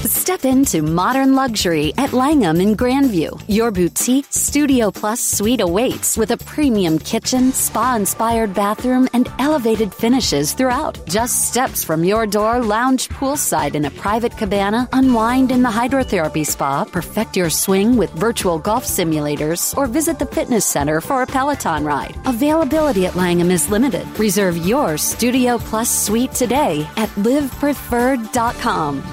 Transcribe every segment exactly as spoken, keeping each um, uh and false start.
Step into modern luxury at Langham in Grandview. Your boutique Studio Plus suite awaits with a premium kitchen, spa-inspired bathroom, and elevated finishes throughout. Just steps from your door, lounge poolside in a private cabana, unwind in the hydrotherapy spa, perfect your swing with virtual golf simulators, or visit the fitness center for a Peloton ride. Availability at Langham is limited. Reserve your Studio Plus suite today at live preferred dot com.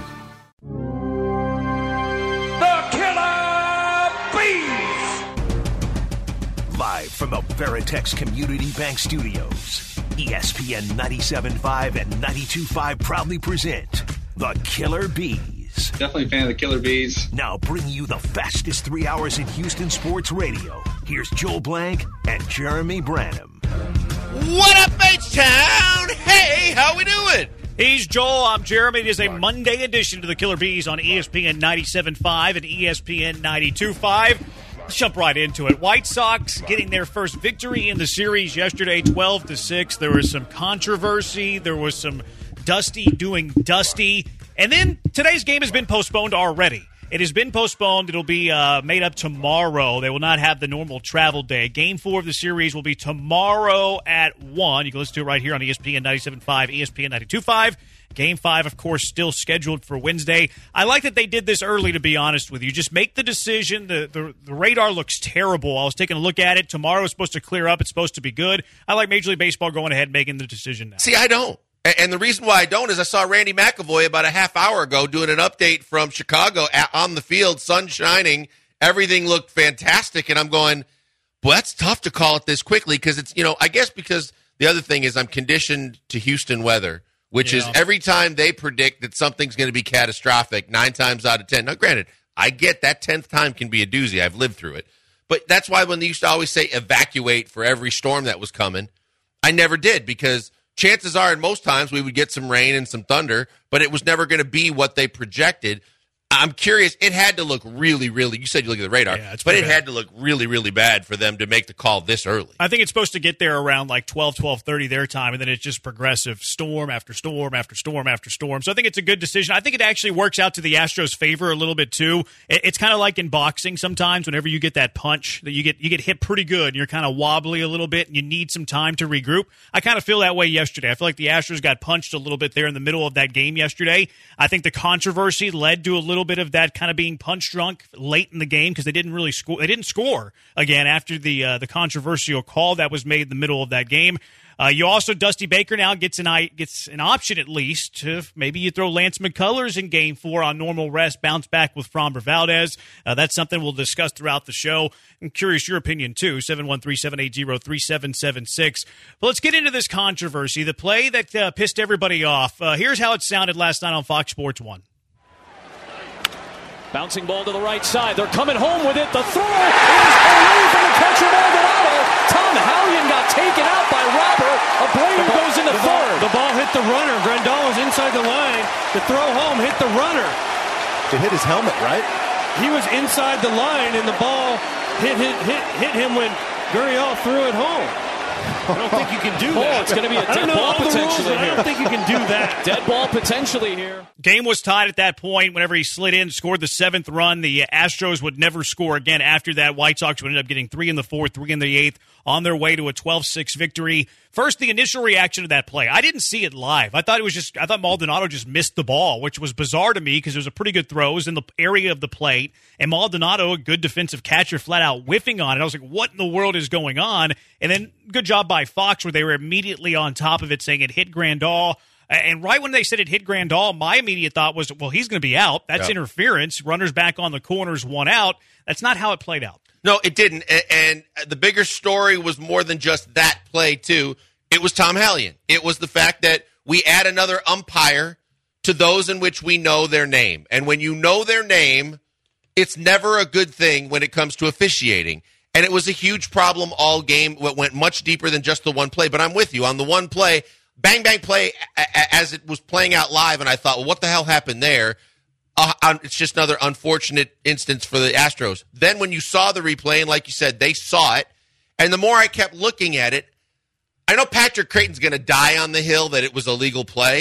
Live from the Veritex Community Bank Studios, E S P N ninety-seven point five and ninety-two point five proudly present the Killer Bees. Definitely a fan of the Killer Bees. Now bringing you the fastest three hours in Houston sports radio. Here's Joel Blank and Jeremy Branham. What up, H-Town? Hey, how we doing? He's Joel. I'm Jeremy. It is a Monday edition to the Killer Bees on E S P N ninety-seven point five and E S P N ninety-two point five. Let's jump right into it. White Sox getting their first victory in the series yesterday, twelve to six. There was some controversy. There was some Dusty doing Dusty. And then today's game has been postponed already. It has been postponed. It'll be uh, made up tomorrow. They will not have the normal travel day. Game four of the series will be tomorrow at one. You can listen to it right here on E S P N ninety-seven point five, E S P N ninety-two point five. Game five, of course, still scheduled for Wednesday. I like that they did this early, to be honest with you. Just make the decision. The, the the radar looks terrible. I was taking a look at it. Tomorrow is supposed to clear up. It's supposed to be good. I like Major League Baseball going ahead and making the decision now. See, I don't. And the reason why I don't is I saw Randy McAvoy about a half hour ago doing an update from Chicago on the field, sun shining. Everything looked fantastic. And I'm going, well, that's tough to call it this quickly because it's, you know, I guess because the other thing is I'm conditioned to Houston weather. Which yeah. is every time they predict that something's going to be catastrophic, nine times out of ten. Now, granted, I get that tenth time can be a doozy. I've lived through it. But that's why when they used to always say evacuate for every storm that was coming, I never did because chances are in most times we would get some rain and some thunder, but it was never going to be what they projected. I'm curious. It had to look really, really – you said you look at the radar, yeah, but it bad. had to look really, really bad for them to make the call this early. I think it's supposed to get there around like twelve, twelve thirty their time, and then it's just progressive storm after storm after storm after storm. So I think it's a good decision. I think it actually works out to the Astros' favor a little bit too. It's kind of like in boxing sometimes whenever you get that punch that you get you get hit pretty good and you're kind of wobbly a little bit and you need some time to regroup. I kind of feel that way yesterday. I feel like the Astros got punched a little bit there in the middle of that game yesterday. I think the controversy led to a little bit of that kind of being punch drunk late in the game because they didn't really score. They didn't score again after the uh, the controversial call that was made in the middle of that game. Uh, you also, Dusty Baker now gets an gets an option at least to maybe you throw Lance McCullers in game four on normal rest, bounce back with Framber Valdez. Uh, that's something we'll discuss throughout the show. I'm curious your opinion too, seven one three, seven eight zero, three seven seven six. But let's get into this controversy, the play that uh, pissed everybody off. Uh, here's how it sounded last night on Fox Sports one. Bouncing ball to the right side. They're coming home with it. The throw is away from the catcher, Maldonado. Tom Hallion got taken out by Robert. Abreu goes into the third. Ball, the ball hit the runner. Grandal was inside the line. The throw home hit the runner. It hit his helmet, right? He was inside the line, and the ball hit hit hit, hit him when Gurriel threw it home. I don't think you can do oh, that. It's going to be a dead ball potentially rules, here. I don't think you can do that. Dead ball potentially here. Game was tied at that point. Whenever he slid in, scored the seventh run, the Astros would never score again after that. White Sox would end up getting three in the fourth, three in the eighth, on their way to a twelve six victory. First, the initial reaction to that play. I didn't see it live. I thought it was just, I thought Maldonado just missed the ball, which was bizarre to me because it was a pretty good throw. It was in the area of the plate, and Maldonado, a good defensive catcher, flat out whiffing on it. I was like, what in the world is going on? And then good job by Fox where they were immediately on top of it saying it hit Grandal. And right when they said it hit Grandal, my immediate thought was, well, he's going to be out. That's yeah. interference. Runners back on the corners, one out. That's not how it played out. No, it didn't. And the bigger story was more than just that play, too. It was Tom Hallion. It was the fact that we add another umpire to those in which we know their name. And when you know their name, it's never a good thing when it comes to officiating. And it was a huge problem all game. It went much deeper than just the one play. But I'm with you. On the one play, bang, bang play, as it was playing out live, and I thought, well, what the hell happened there? Uh, it's just another unfortunate instance for the Astros. Then when you saw the replay, and like you said, they saw it, and the more I kept looking at it, I know Patrick Creighton's going to die on the hill that it was a legal play,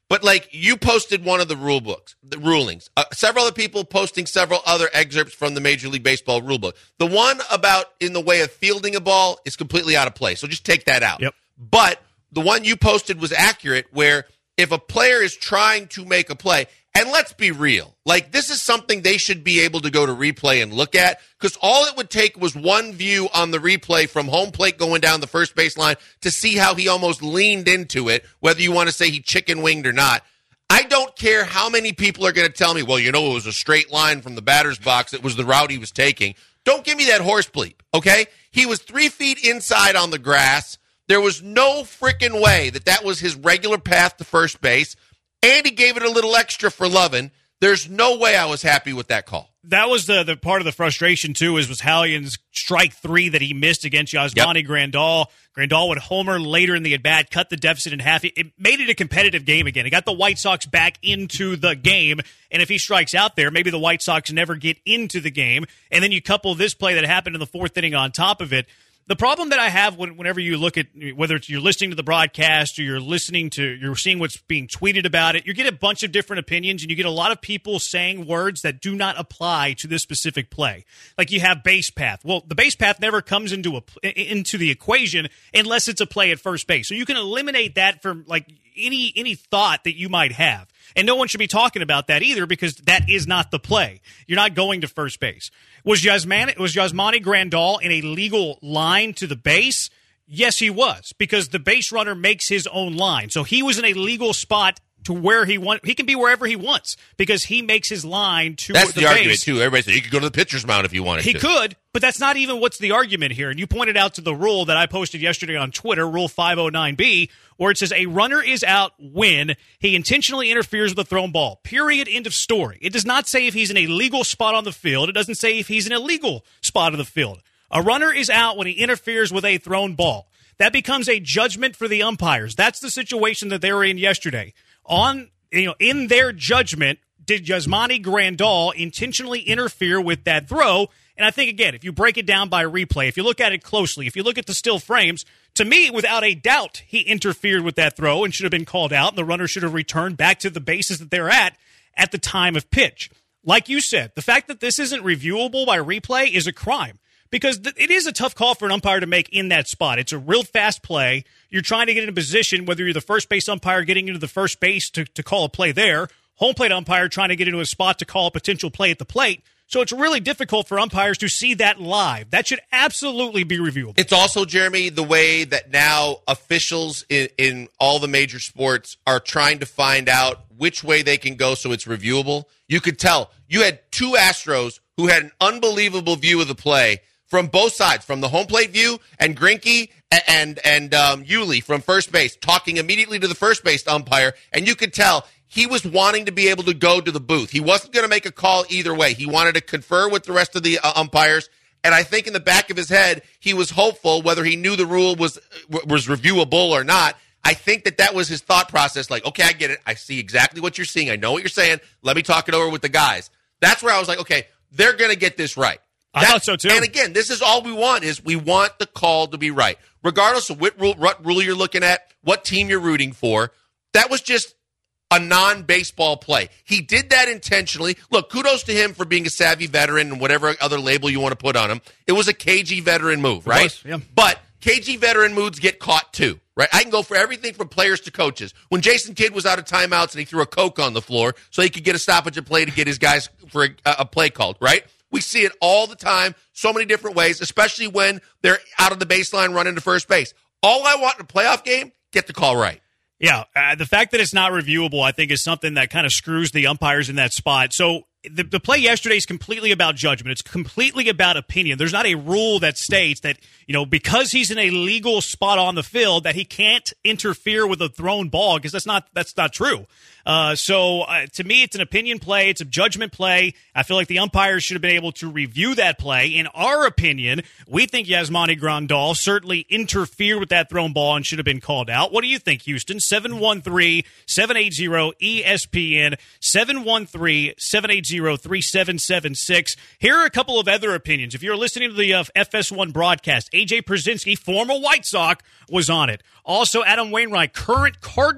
But, like, you posted one of the rule books, the rulings. Uh, several other people posting several other excerpts from the Major League Baseball rule book. The one about in the way of fielding a ball is completely out of place, so just take that out. Yep. But the one you posted was accurate, where if a player is trying to make a play, and let's be real, like, this is something they should be able to go to replay and look at, because all it would take was one view on the replay from home plate going down the first baseline to see how he almost leaned into it, whether you want to say he chicken winged or not. I don't care how many people are going to tell me, well, you know, it was a straight line from the batter's box. It was the route he was taking. Don't give me that horse bleep, okay? He was three feet inside on the grass. There was no freaking way that that was his regular path to first base. And he gave it a little extra for Lovin. There's no way I was happy with that call. That was the, the part of the frustration, too, is was Hallion's strike three that he missed against Yasmani yep. Grandal. Grandal would homer later in the at-bat, cut the deficit in half. It made it a competitive game again. It got the White Sox back into the game, and if he strikes out there, maybe the White Sox never get into the game. And then you couple this play that happened in the fourth inning on top of it. The problem that I have when, whenever you look at, whether it's you're listening to the broadcast or you're listening to, you're seeing what's being tweeted about it, you get a bunch of different opinions and you get a lot of people saying words that do not apply to this specific play. Like you have base path. Well, the base path never comes into a, into the equation unless it's a play at first base. So you can eliminate that from like any, any thought that you might have. And no one should be talking about that either because that is not the play. You're not going to first base. Was Yasmani, was Yasmani Grandal in a legal line to the base? Yes, he was, because the base runner makes his own line. So he was in a legal spot to where he want. He can be wherever he wants because he makes his line to that's the, the base. argument, too. Everybody said he could go to the pitcher's mound if he wanted he to. He could, but that's not even what's the argument here. And you pointed out to the rule that I posted yesterday on Twitter, Rule five oh nine B, where it says a runner is out when he intentionally interferes with a thrown ball. Period. End of story. It does not say if he's in a legal spot on the field. It doesn't say if he's in a illegal spot on the field. A runner is out when he interferes with a thrown ball. That becomes a judgment for the umpires. That's the situation that they were in yesterday. On, you know, in their judgment, did Yasmani Grandal intentionally interfere with that throw? And I think, again, if you break it down by replay, if you look at it closely, if you look at the still frames, to me, without a doubt, he interfered with that throw and should have been called out, and the runner should have returned back to the bases that they're at at the time of pitch. Like you said, the fact that this isn't reviewable by replay is a crime because th- it is a tough call for an umpire to make in that spot. It's a real fast play. You're trying to get in a position, whether you're the first base umpire getting into the first base to, to call a play there, home plate umpire trying to get into a spot to call a potential play at the plate. So it's really difficult for umpires to see that live. That should absolutely be reviewable. It's also, Jeremy, the way that now officials in, in all the major sports are trying to find out which way they can go so it's reviewable. You could tell. You had two Astros who had an unbelievable view of the play from both sides, from the home plate view, and Greinke and, and um, Yuli from first base talking immediately to the first base umpire, and you could tell he was wanting to be able to go to the booth. He wasn't going to make a call either way. He wanted to confer with the rest of the uh, umpires, and I think in the back of his head, he was hopeful, whether he knew the rule was was reviewable or not. I think that that was his thought process, like, okay, I get it. I see exactly what you're seeing. I know what you're saying. Let me talk it over with the guys. That's where I was like, okay, they're going to get this right. I that, thought so, too. And again, this is all we want is we want the call to be right. Regardless of what rule, what rule you're looking at, what team you're rooting for, that was just a non-baseball play. He did that intentionally. Look, kudos to him for being a savvy veteran and whatever other label you want to put on him. It was a K G veteran move, right? Was, yeah. But K G veteran moves get caught too, right? I can go for everything from players to coaches. When Jason Kidd was out of timeouts and he threw a Coke on the floor so he could get a stoppage of play to get his guys for a, a play called, right? We see it all the time, so many different ways, especially when they're out of the baseline running to first base. All I want in a playoff game, get the call right. Yeah, uh, the fact that it's not reviewable, I think, is something that kind of screws the umpires in that spot. So the, the play yesterday is completely about judgment. It's completely about opinion. There's not a rule that states that, you know, because he's in a legal spot on the field that he can't interfere with a thrown ball, because that's not that's not true. Uh, so uh, to me, it's an opinion play. It's a judgment play. I feel like the umpires should have been able to review that play. In our opinion, we think Yasmani Grandal certainly interfered with that thrown ball and should have been called out. What do you think, Houston? seven one three, seven eight zero, E S P N, seven one three, seven eight zero, three seven seven six. Here are a couple of other opinions. If you're listening to the uh, F S one broadcast, A J Przinsky, former White Sox, was on it. Also, Adam Wainwright, current Cardinal,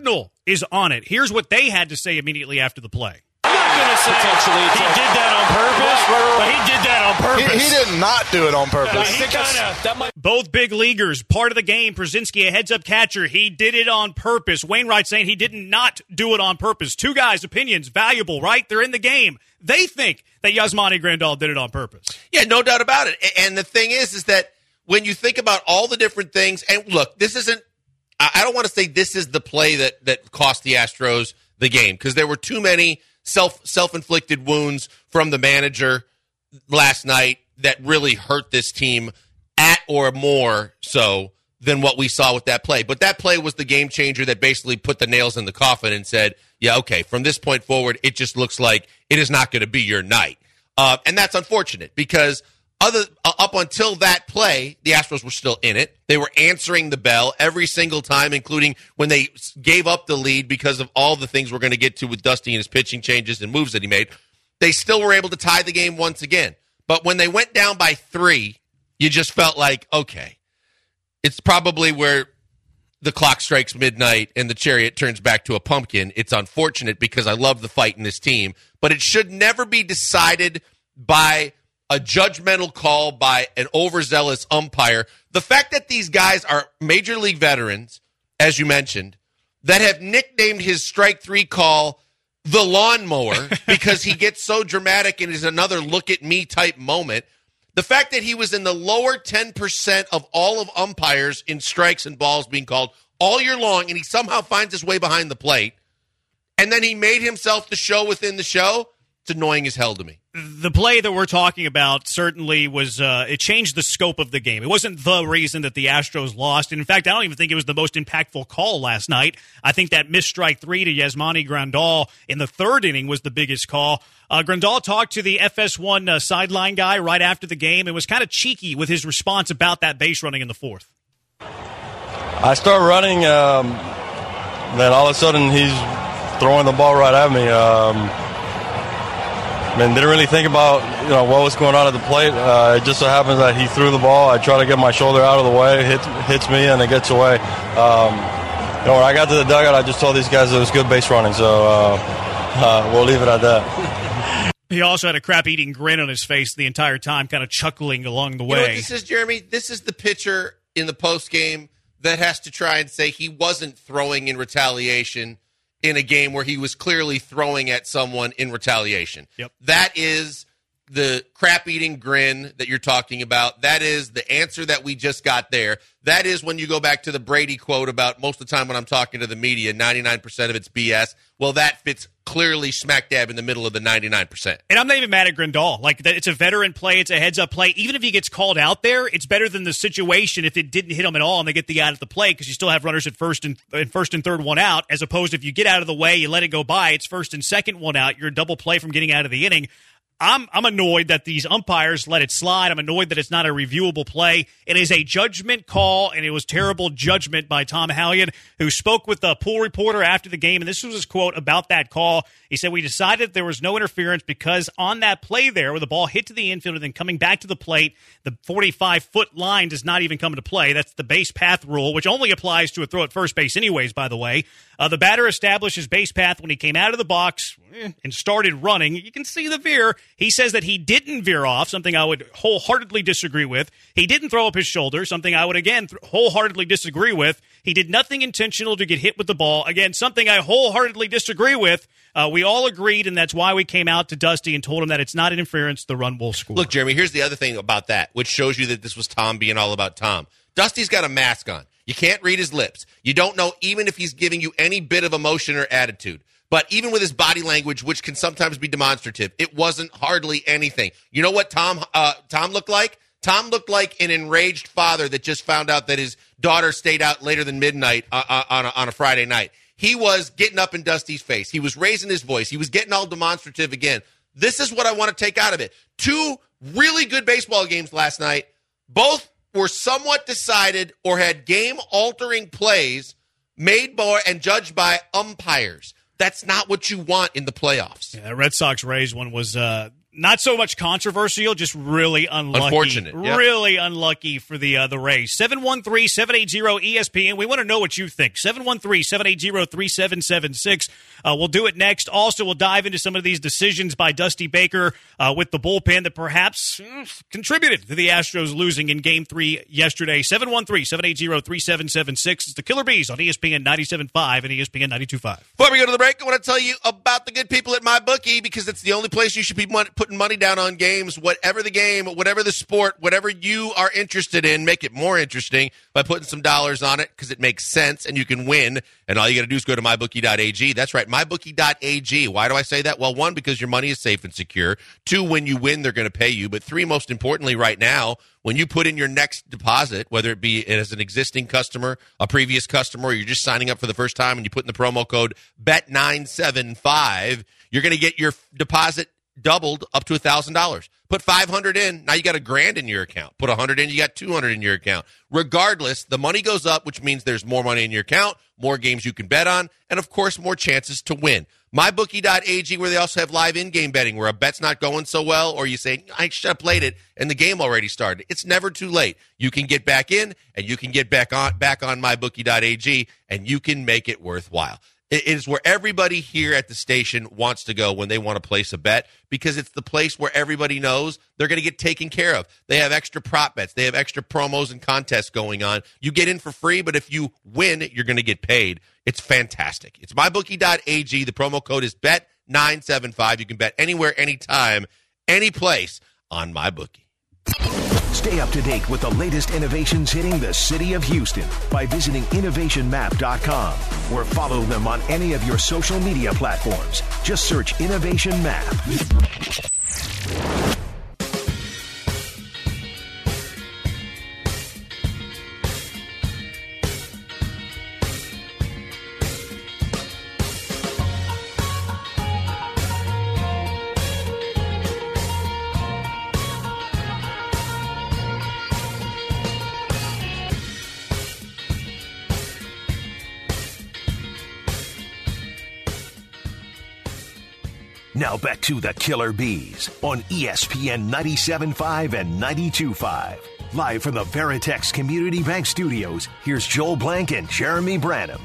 is on it. Here's what they had to say immediately after the play. I'm not going to say he did that on purpose, but he did that on purpose. He, he did not do it on purpose. He kinda, that might- Both big leaguers, part of the game. Brzezinski, a heads-up catcher. He did it on purpose. Wainwright saying he did not do it on purpose. Two guys' opinions, valuable, right? They're in the game. They think that Yasmani Grandal did it on purpose. Yeah, no doubt about it. And the thing is, is that when you think about all the different things, and look, this isn't, I don't want to say this is the play that, that cost the Astros the game, because there were too many self, self-inflicted wounds from the manager last night that really hurt this team at or more so than what we saw with that play. But that play was the game changer that basically put the nails in the coffin and said, yeah, okay, from this point forward, it just looks like it is not going to be your night. Uh, and that's unfortunate because other uh, up until that play, the Astros were still in it. They were answering the bell every single time, including when they gave up the lead because of all the things we're going to get to with Dusty and his pitching changes and moves that he made. They still were able to tie the game once again. But when they went down by three, you just felt like, okay, it's probably where the clock strikes midnight and the chariot turns back to a pumpkin. It's unfortunate because I love the fight in this team, but it should never be decided by a judgmental call by an overzealous umpire. The fact that these guys are major league veterans, as you mentioned, that have nicknamed his strike three call the lawnmower because he gets so dramatic and is another look at me type moment. The fact that he was in the lower ten percent of all of umpires in strikes and balls being called all year long, and he somehow finds his way behind the plate, and then he made himself the show within the show, it's annoying as hell to me. The play that we're talking about certainly was, uh, it changed the scope of the game. It wasn't the reason that the Astros lost. And in fact, I don't even think it was the most impactful call last night. I think that missed strike three to Yasmani Grandal in the third inning was the biggest call. Uh, Grandal talked to the F S one uh, sideline guy right after the game and was kind of cheeky with his response about that base running in the fourth. I start running, um, then all of a sudden he's throwing the ball right at me. Um, I mean, didn't really think about, you know, what was going on at the plate. Uh, it just so happens that he threw the ball. I try to get my shoulder out of the way, hit, hits me, and it gets away. Um, you know, when I got to the dugout, I just told these guys it was good base running, so uh, uh, we'll leave it at that. He also had a crap-eating grin on his face the entire time, kind of chuckling along the way. You know what this is, Jeremy? This is the pitcher in the postgame that has to try and say he wasn't throwing in retaliation in a game where he was clearly throwing at someone in retaliation. Yep. That is the crap-eating grin that you're talking about. That is the answer that we just got there. That is when you go back to the Brady quote about most of the time when I'm talking to the media, ninety-nine percent of it's B S. Well, that fits clearly smack dab in the middle of the ninety-nine percent. And I'm not even mad at Grandal. Like, that, it's a veteran play. It's a heads-up play. Even if he gets called out there, it's better than the situation if it didn't hit him at all and they get the out of the play because you still have runners at first and, and first and third one out, as opposed to if you get out of the way, you let it go by, it's first and second one out. You're a double play from getting out of the inning. I'm I'm annoyed that these umpires let it slide. I'm annoyed that it's not a reviewable play. It is a judgment call, and it was terrible judgment by Tom Hallion, who spoke with the pool reporter after the game, and this was his quote about that call. He said, "We decided there was no interference because on that play there where the ball hit to the infield and then coming back to the plate, the forty-five-foot line does not even come into play. That's the base path rule, which only applies to a throw at first base anyways, by the way. Uh, the batter established his base path when he came out of the box eh, and started running. You can see the veer. He says that he didn't veer off, something I would wholeheartedly disagree with. He didn't throw up his shoulder, something I would, again, th- wholeheartedly disagree with. He did nothing intentional to get hit with the ball. Again, something I wholeheartedly disagree with. Uh, we all agreed, and that's why we came out to Dusty and told him that it's not an interference. The run will score." Look, Jeremy, here's the other thing about that, which shows you that this was Tom being all about Tom. Dusty's got a mask on. You can't read his lips. You don't know even if he's giving you any bit of emotion or attitude. But even with his body language, which can sometimes be demonstrative, it wasn't hardly anything. You know what Tom uh, Tom looked like? Tom looked like an enraged father that just found out that his daughter stayed out later than midnight uh, on, a, on a Friday night. He was getting up in Dusty's face. He was raising his voice. He was getting all demonstrative again. This is what I want to take out of it. Two really good baseball games last night. Both were somewhat decided or had game-altering plays made by and judged by umpires. That's not what you want in the playoffs. Yeah, that Red Sox-Rays one was uh, not so much controversial, just really unlucky. Unfortunate. Yep. Really unlucky for the uh, the Rays. seven one three, seven eight zero, E S P N. We want to know what you think. seven one three, seven eight zero, three seven seven six. Uh, we'll do it next. Also, we'll dive into some of these decisions by Dusty Baker uh, with the bullpen that perhaps mm, contributed to the Astros losing in Game three yesterday. seven one three, seven eight zero, three seven seven six. It's the Killer Bees on E S P N ninety-seven point five and E S P N ninety-two point five. Before we go to the break, I want to tell you about the good people at MyBookie, because it's the only place you should be mon- putting money down on games. Whatever the game, whatever the sport, whatever you are interested in, make it more interesting by putting some dollars on it, because it makes sense and you can win. And all you got to do is go to my bookie dot a g. That's right, my bookie dot a g. Why do I say that? Well, one, because your money is safe and secure. Two, when you win, they're going to pay you. But three, most importantly right now, when you put in your next deposit, whether it be as an existing customer, a previous customer, or you're just signing up for the first time and you put in the promo code B E T nine seven five, you're going to get your deposit doubled up to one thousand dollars. Put five hundred dollars in, now you got a grand in your account. Put one hundred dollars in, you got two hundred dollars in your account. Regardless, the money goes up, which means there's more money in your account, more games you can bet on, and, of course, more chances to win. my bookie dot a g, where they also have live in-game betting, where a bet's not going so well, or you say, I should have played it, and the game already started. It's never too late. You can get back in, and you can get back on back on my bookie dot a g, and you can make it worthwhile. It is where everybody here at the station wants to go when they want to place a bet, because it's the place where everybody knows they're going to get taken care of. They have extra prop bets. They have extra promos and contests going on. You get in for free, but if you win, you're going to get paid. It's fantastic. It's my bookie dot a g. The promo code is B E T nine seven five. You can bet anywhere, anytime, any place on MyBookie. Stay up to date with the latest innovations hitting the city of Houston by visiting innovation map dot com or follow them on any of your social media platforms. Just search Innovation Map. Now back to the Killer Bees on E S P N ninety-seven point five and ninety-two point five. Live from the Veritex Community Bank Studios, here's Joel Blank and Jeremy Branham.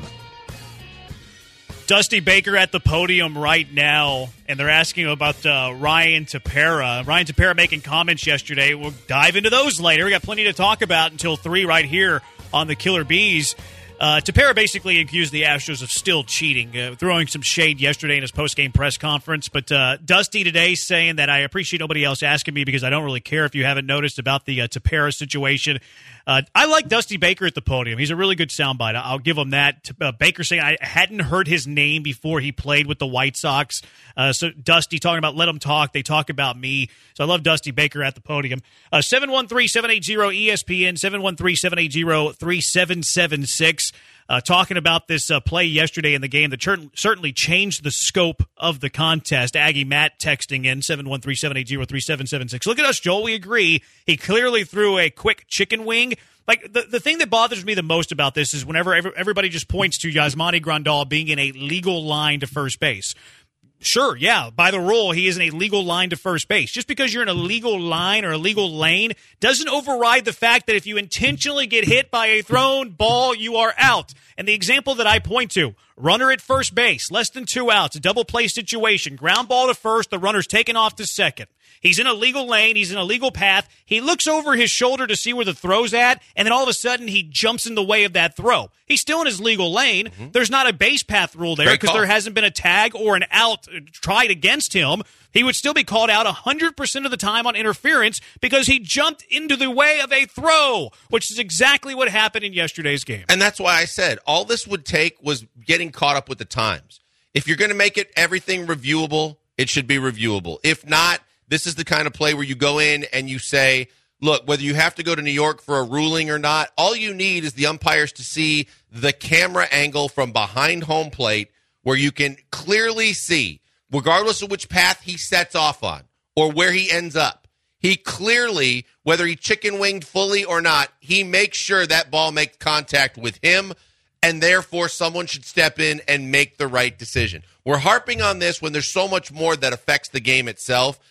Dusty Baker at the podium right now, and they're asking about uh, Ryan Tepera. Ryan Tepera making comments yesterday. We'll dive into those later. We got plenty to talk about until three right here on the Killer Bees. Uh, Tepera basically accused the Astros of still cheating, uh, throwing some shade yesterday in his post-game press conference. But uh, Dusty today saying that I appreciate nobody else asking me because I don't really care if you haven't noticed about the uh, Tepera situation. Uh, I like Dusty Baker at the podium. He's a really good soundbite. I'll give him that. Uh, Baker saying I hadn't heard his name before he played with the White Sox. Uh, so Dusty talking about let him talk. They talk about me. So I love Dusty Baker at the podium. Uh, seven one three, seven eight zero, E S P N, seven one three, seven eight zero, three seven seven six. Uh, talking about this uh, play yesterday in the game that cer- certainly changed the scope of the contest. Aggie Matt texting in seven one three, seven eight zero, three seven seven six. Look at us, Joel. We agree. He clearly threw a quick chicken wing. Like, the, the thing that bothers me the most about this is whenever every, everybody just points to Yasmani Grandal being in a legal line to first base. Sure, yeah, by the rule, he is in a legal line to first base. Just because you're in a legal line or a legal lane doesn't override the fact that if you intentionally get hit by a thrown ball, you are out. And the example that I point to, runner at first base, less than two outs, a double play situation, ground ball to first, the runner's taken off to second. He's in a legal lane. He's in a legal path. He looks over his shoulder to see where the throw's at, and then all of a sudden he jumps in the way of that throw. He's still in his legal lane. Mm-hmm. There's not a base path rule there because there hasn't been a tag or an out tried against him. He would still be called out one hundred percent of the time on interference because he jumped into the way of a throw, which is exactly what happened in yesterday's game. And that's why I said all this would take was getting caught up with the times. If you're going to make it everything reviewable, it should be reviewable. If not, this is the kind of play where you go in and you say, look, whether you have to go to New York for a ruling or not, all you need is the umpires to see the camera angle from behind home plate where you can clearly see, regardless of which path he sets off on or where he ends up, he clearly, whether he chicken winged fully or not, he makes sure that ball makes contact with him, and therefore someone should step in and make the right decision. We're harping on this when there's so much more that affects the game itself,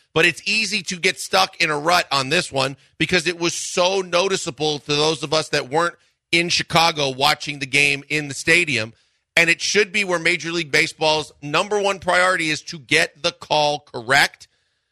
But it's easy to get stuck in a rut on this one because it was so noticeable to those of us that weren't in Chicago watching the game in the stadium. And it should be where Major League Baseball's number one priority is to get the call correct.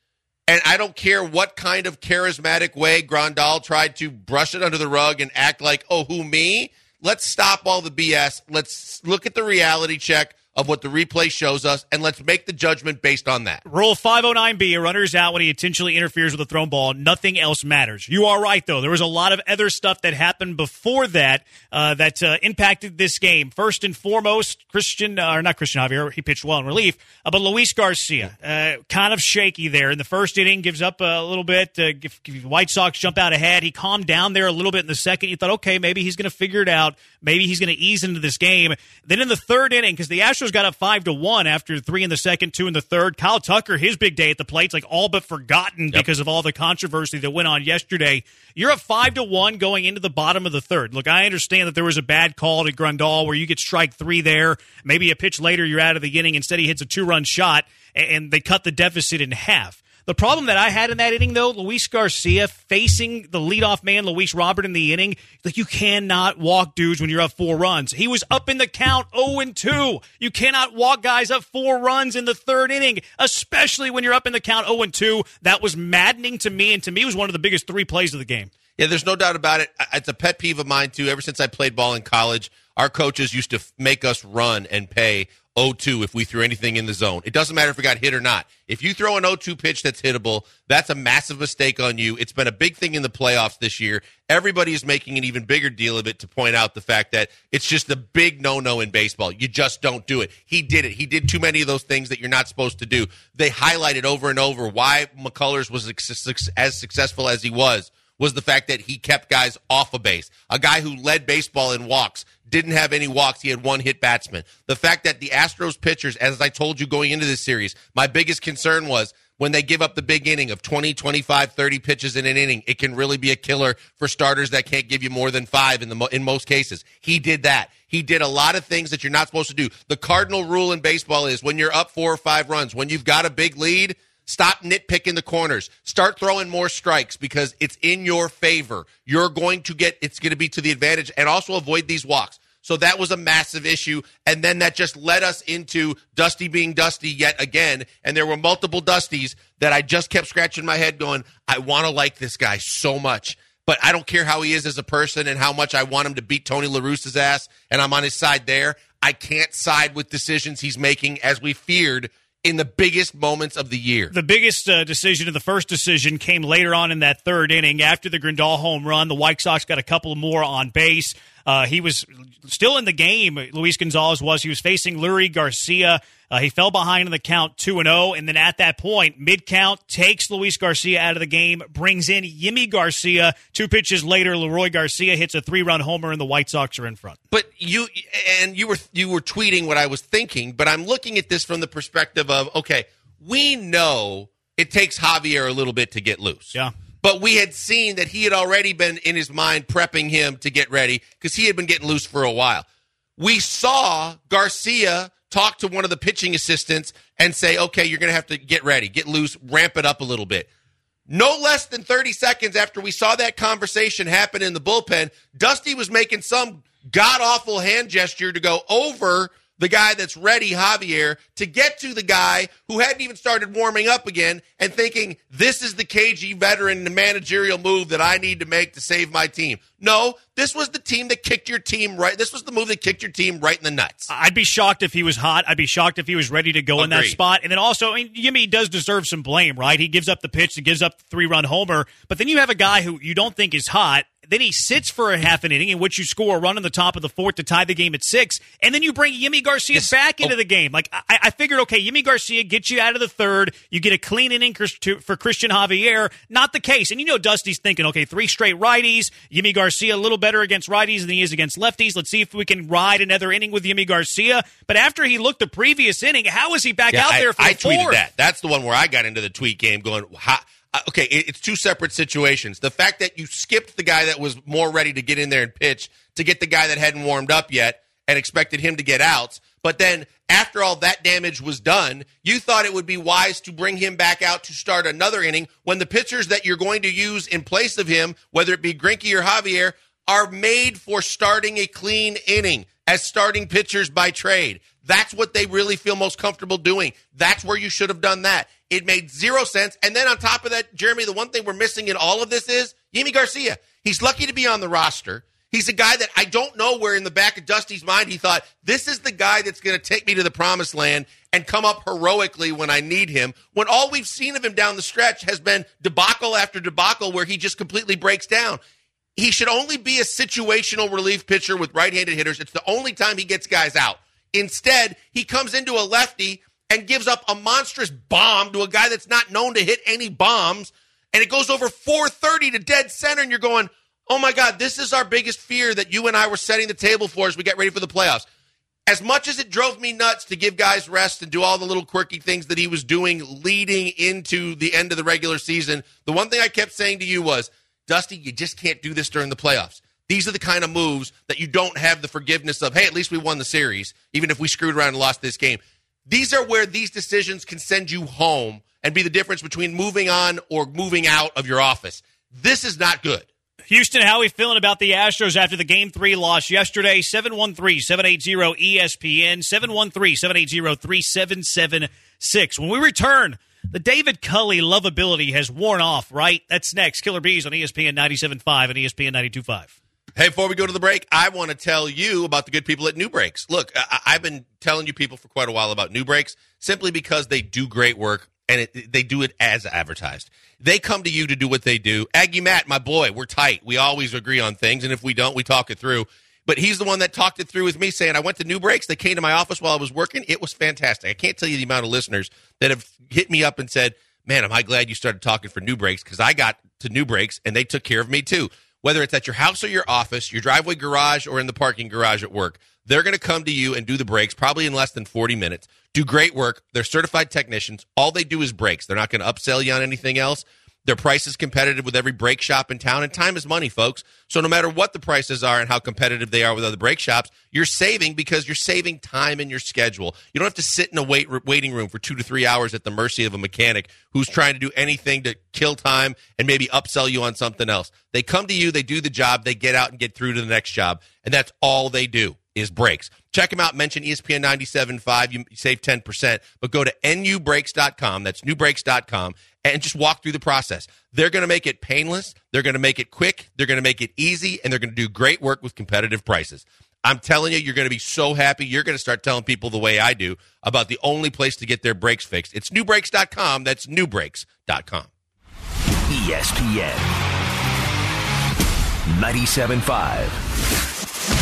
And I don't care what kind of charismatic way Grandal tried to brush it under the rug and act like, oh, who, me? Let's stop all the B S. Let's look at the reality check of what the replay shows us, and let's make the judgment based on that. Rule five oh nine B, a runner is out when he intentionally interferes with a thrown ball. Nothing else matters. You are right, though. There was a lot of other stuff that happened before that uh, that uh, impacted this game. First and foremost, Christian, uh, or not Christian Javier, he pitched well in relief, uh, but Luis Garcia, uh, kind of shaky there. In the first inning, gives up a little bit. Uh, if, if White Sox jump out ahead, he calmed down there a little bit in the second. You thought, okay, maybe he's going to figure it out. Maybe he's going to ease into this game. Then in the third inning, because the Astros got up five to one after three in the second, two in the third. Kyle Tucker, his big day at the plate's like all but forgotten yep. because of all the controversy that went on yesterday. You're up five to one going into the bottom of the third. Look, I understand that there was a bad call to Grandal where you get strike three there. Maybe a pitch later you're out of the inning. Instead, he hits a two-run shot, and they cut the deficit in half. The problem that I had in that inning, though, Luis Garcia facing the leadoff man, Luis Robert, in the inning, like you cannot walk dudes when you're up four runs. He was up in the count oh and two. You cannot walk guys up four runs in the third inning, especially when you're up in the count oh and two. That was maddening to me, and to me was one of the biggest three plays of the game. Yeah, there's no doubt about it. It's a pet peeve of mine, too. Ever since I played ball in college, our coaches used to make us run and pay oh two if we threw anything in the zone. It doesn't matter if it got hit or not. If you throw an oh two pitch that's hittable, that's a massive mistake on you. It's been a big thing in the playoffs this year. Everybody is making an even bigger deal of it to point out the fact that it's just a big no-no in baseball. You just don't do it. He did it. He did too many of those things that you're not supposed to do. They highlighted over and over why McCullers was as successful as he was, was the fact that he kept guys off of base. A guy who led baseball in walks, didn't have any walks. He had one hit batsman. The fact that the Astros pitchers, as I told you going into this series, my biggest concern was when they give up the big inning of twenty, twenty-five, thirty pitches in an inning, it can really be a killer for starters that can't give you more than five in the in most cases. He did that. He did a lot of things that you're not supposed to do. The cardinal rule in baseball is when you're up four or five runs, when you've got a big lead, stop nitpicking the corners. Start throwing more strikes because it's in your favor. You're going to get, it's going to be to the advantage, and also avoid these walks. So that was a massive issue, and then that just led us into Dusty being Dusty yet again, and there were multiple Dusties that I just kept scratching my head going, I want to like this guy so much, but I don't care how he is as a person and how much I want him to beat Tony La Russa's ass, and I'm on his side there. I can't side with decisions he's making as we feared in the biggest moments of the year. The biggest uh, decision of the first decision came later on in that third inning. After the Grandal home run, the White Sox got a couple more on base. Uh, he was still in the game, Luis Gonzalez was. He was facing Lurie Garcia. Uh, he fell behind in the count two and oh, and then at that point, mid-count, takes Luis Garcia out of the game, brings in Yimi Garcia. Two pitches later, Leroy Garcia hits a three-run homer, and the White Sox are in front. But you and you were you were tweeting what I was thinking, but I'm looking at this from the perspective of, okay, we know it takes Javier a little bit to get loose. Yeah. But we had seen that he had already been in his mind prepping him to get ready because he had been getting loose for a while. We saw Garcia talk to one of the pitching assistants and say, okay, you're going to have to get ready, get loose, ramp it up a little bit. No less than thirty seconds after we saw that conversation happen in the bullpen, Dusty was making some god-awful hand gesture to go over the guy that's ready, Javier, to get to the guy who hadn't even started warming up again and thinking, this is the K G veteran, the managerial move that I need to make to save my team. No, this was the team that kicked your team right. This was the move that kicked your team right in the nuts. I'd be shocked if he was hot. I'd be shocked if he was ready to go Agreed. in that spot. And then also, I mean, Yimi does deserve some blame, right? He gives up the pitch, he gives up the three-run homer. But then you have a guy who you don't think is hot. Then he sits for a half an inning in which you score a run in the top of the fourth to tie the game at six, and then you bring Yimi Garcia yes. back into oh. the game. Like I, I figured, okay, Yimi Garcia gets you out of the third. You get a clean inning for Christian Javier. Not the case. And you know Dusty's thinking, okay, three straight righties. Yimi Garcia a little better against righties than he is against lefties. Let's see if we can ride another inning with Yimi Garcia. But after he looked the previous inning, how is he back yeah, out I, there for I the fourth? tweeted that. That's the one where I got into the tweet game going, how? Okay, it's two separate situations. The fact that you skipped the guy that was more ready to get in there and pitch to get the guy that hadn't warmed up yet, and expected him to get outs. But then after all that damage was done, you thought it would be wise to bring him back out to start another inning when the pitchers that you're going to use in place of him, whether it be Greinke or Javier, are made for starting a clean inning as starting pitchers by trade. That's what they really feel most comfortable doing. That's where you should have done that. It made zero sense. And then on top of that, Jeremy, the one thing we're missing in all of this is Yimi Garcia. He's lucky to be on the roster. He's a guy that I don't know where in the back of Dusty's mind he thought, this is the guy that's going to take me to the promised land and come up heroically when I need him, when all we've seen of him down the stretch has been debacle after debacle where he just completely breaks down. He should only be a situational relief pitcher with right-handed hitters. It's the only time he gets guys out. Instead, he comes into a lefty and gives up a monstrous bomb to a guy that's not known to hit any bombs, and it goes over four thirty to dead center, and you're going, oh, my God, this is our biggest fear that you and I were setting the table for as we get ready for the playoffs. As much as it drove me nuts to give guys rest and do all the little quirky things that he was doing leading into the end of the regular season, the one thing I kept saying to you was, Dusty, you just can't do this during the playoffs. These are the kind of moves that you don't have the forgiveness of, hey, at least we won the series, even if we screwed around and lost this game. These are where these decisions can send you home and be the difference between moving on or moving out of your office. This is not good. Houston, how are we feeling about the Astros after the Game three loss yesterday? seven one three, seven eight zero, E S P N, seven one three, seven eight zero, three seven seven six. When we return, the David Culley lovability has worn off, right? That's next. Killer Bees on E S P N ninety-seven point five and E S P N ninety-two point five. Hey, before we go to the break, I want to tell you about the good people at New Breaks. Look, I- I've been telling you people for quite a while about New Breaks simply because they do great work, and it, they do it as advertised. They come to you to do what they do. Aggie Matt, my boy, we're tight. We always agree on things, and if we don't, we talk it through. But he's the one that talked it through with me, saying, I went to New Breaks. They came to my office while I was working. It was fantastic. I can't tell you the amount of listeners that have hit me up and said, man, am I glad you started talking for New Breaks, because I got to New Breaks, and they took care of me too. Whether it's at your house or your office, your driveway garage, or in the parking garage at work, they're going to come to you and do the brakes probably in less than forty minutes. Do great work. They're certified technicians. All they do is brakes. They're not going to upsell you on anything else. Their price is competitive with every brake shop in town, and time is money, folks. So no matter what the prices are and how competitive they are with other brake shops, you're saving because you're saving time in your schedule. You don't have to sit in a wait, waiting room for two to three hours at the mercy of a mechanic who's trying to do anything to kill time and maybe upsell you on something else. They come to you, they do the job, they get out and get through to the next job, and that's all they do is brakes. Check them out. Mention E S P N ninety-seven point five. You save ten percent. But go to N U brakes dot com. That's new brakes dot com. And just walk through the process. They're going to make it painless. They're going to make it quick. They're going to make it easy. And they're going to do great work with competitive prices. I'm telling you, you're going to be so happy. You're going to start telling people the way I do about the only place to get their brakes fixed. It's new brakes dot com. That's new brakes dot com. E S P N ninety-seven point five.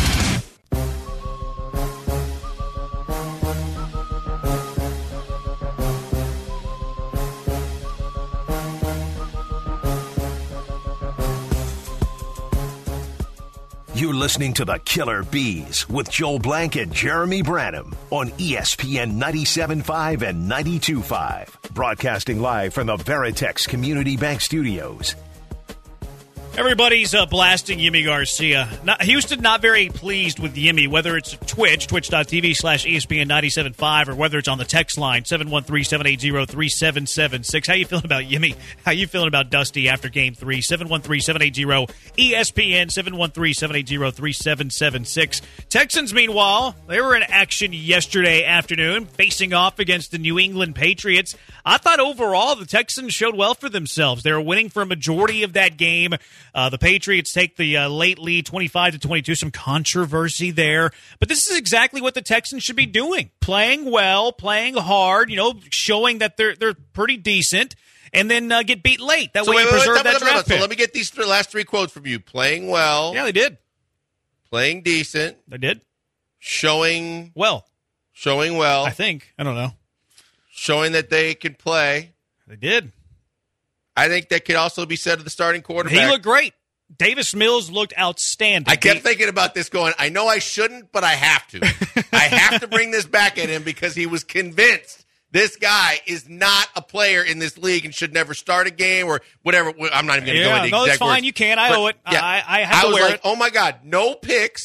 You're listening to the Killer Bees with Joel Blank and Jeremy Branham on E S P N ninety-seven point five and ninety-two point five. Broadcasting live from the Veritex Community Bank Studios. Everybody's uh, blasting Yimi Garcia. Not, Houston not very pleased with Yimi, whether it's Twitch, twitch.tv slash ESPN ninety-seven point five, or whether it's on the text line, seven one three, seven eight zero, three seven seven six. How you feeling about Yimi? How you feeling about Dusty after Game three? seven one three, seven eight zero, E S P N, seven one three, seven eight zero, three seven seven six. Texans, meanwhile, they were in action yesterday afternoon, facing off against the New England Patriots. I thought overall the Texans showed well for themselves. They were winning for a majority of that game. Uh, the Patriots take the uh, late lead, twenty-five to twenty-two. Some controversy there, but this is exactly what the Texans should be doing: playing well, playing hard. You know, showing that they're they're pretty decent, and then uh, get beat late. That so way wait, you wait, preserve wait, that wait, draft wait, pick. So let me get these th- last three quotes from you: playing well, yeah, they did. Playing decent, they did. Showing well, showing well. I think I don't know. Showing that they can play. They did. I think that could also be said of the starting quarterback. He looked great. Davis Mills looked outstanding. I kept he, thinking about this going, I know I shouldn't, but I have to. I have to bring this back at him because he was convinced this guy is not a player in this league and should never start a game or whatever. I'm not even going to yeah, go into no, exact it's fine. words. You can. I but, owe it. Yeah, I, I have I to was wear like, it. oh, my God, no picks.